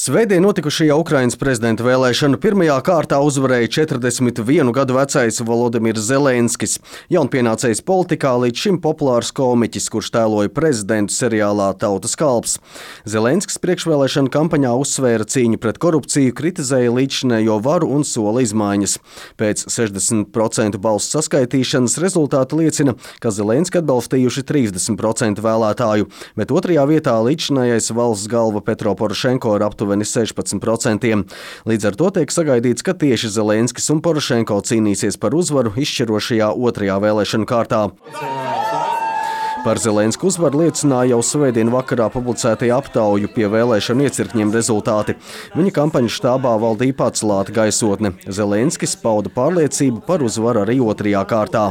Svētdien notikušajā Ukrainas prezidenta vēlēšanu pirmajā kārtā uzvarēja 41 gadu vecais Volodimirs Zelenskis, jaunpienācējs politikā līdz šim populārs komiķis, kurš tēloja prezidentu seriālā Tautas kalps. Zelenskis priekšvēlēšanu kampaņā uzsvēra cīņu pret korupciju, kritizēja līdzšinējo varu un sola izmaiņas. Pēc 60% balsu saskaitīšanas rezultāti liecina, ka Zelenski atbalstījuši 30% vēlētāju, bet otrajā vietā līdzšinējais valsts galva Petro Porošenko ar aptuveni 16%. Līdz ar to tiek sagaidīts, ka tieši Zelenskis un Porošenko cīnīsies par uzvaru izšķirošajā otrajā vēlēšanu kārtā. Par Zelensku uzvaru liecināja jau svētdien vakarā publicētajā aptauju pie vēlēšanu iecirkņiem rezultāti. Viņa kampaņas štābā valdīja pacelāta gaisotne. Zelenskis pauda pārliecību par uzvaru arī otrajā kārtā.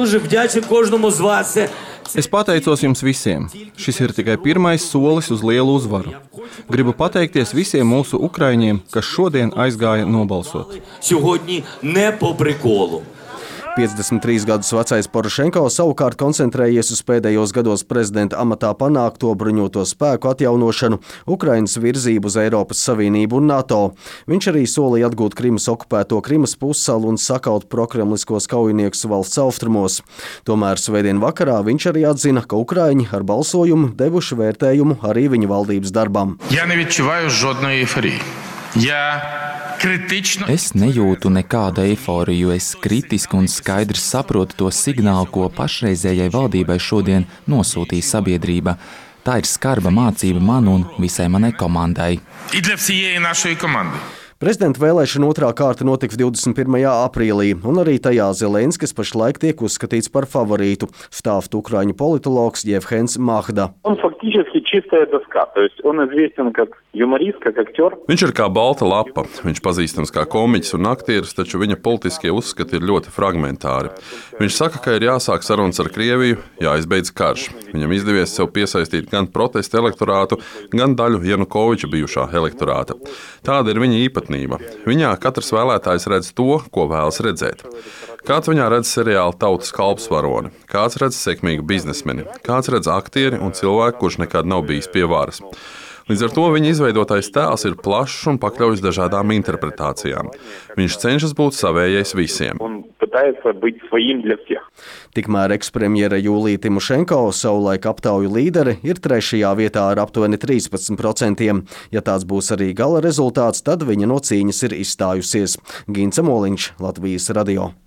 Es pateicos jums visiem. Šis ir tikai pirmais solis uz lielu uzvaru. Gribu pateikties visiem mūsu ukraiņiem, kas šodien aizgāja nobalsot. 53 gadus vecais Porošenko savukārt koncentrējies uz pēdējos gados prezidenta amatā panākto bruņoto spēku atjaunošanu, Ukrainas virzību uz Eiropas Savienību un NATO. Viņš arī solīja atgūt Krimas okupēto Krimas pussalu un sakaut prokremliskos kaujiniekus valsts austrumos. Tomēr svētdien vakarā viņš arī atzina, ka ukraiņi ar balsojumu devuši vērtējumu arī viņa valdības darbam. Es nejūtu nekādu eiforiju, es kritiski un skaidri saprotu to signālu, ko pašreizējai valdībai šodien nosūtīja sabiedrība. Tā ir skarba mācība man un visai manai komandai. Prezidenta vēlēšana otrā kārta notiks 21. aprīlī, un arī tajā Zelenskis pašlaik tiek uzskatīts par favorītu, stāsta ukraiņu politologs Jevhens Mahda. Viņš ir kā balta lapa. Viņš pazīstams kā komiķis un aktieris, taču viņa politiskie uzskati ir ļoti fragmentāri. Viņš saka, ka ir jāsāk sarunas ar Krieviju, jāizbeidz karš. Viņam izdevies sev piesaistīt gan protesta elektorātu, gan daļu Janukoviča bijušā elektorāta. Tāda ir viņa īpatnība. Viņā katrs vēlētājs redz to, ko vēlas redzēt. Kāds viņā redz seriālu Tautas kalps varoni, kāds redz sekmīgu biznesmeni, kāds redz aktieri un cilvēku, kurš nekad nav bijis pie varas. Līdz ar to viņa izveidotais tēls ir plašs un pakļaujas dažādām interpretācijām. Viņš cenšas būt savējais visiem. Tikmēr ekspremjera Jūlija Timošenko, savulaik aptauju līdere, ir trešajā vietā ar aptuveni 13%. Ja tāds būs arī gala rezultāts, tad viņa no cīņas ir izstājusies. Gints Moliņš, Latvijas radio.